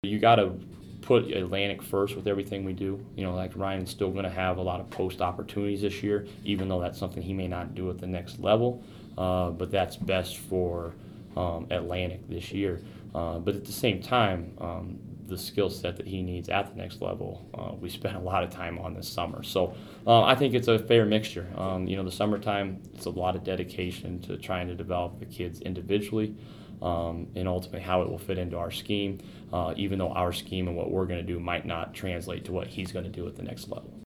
You got to put Atlantic first with everything we do. Like Ryan's still going to have a lot of post opportunities this year, even though that's something he may not do at the next level. But that's best for Atlantic this year. But at the same time, the skill set that he needs at the next level, we spent a lot of time on this summer. So I think it's a fair mixture. The summertime, it's a lot of dedication to trying to develop the kids individually. And ultimately how it will fit into our scheme, even though our scheme and what we're going to do might not translate to what he's going to do at the next level.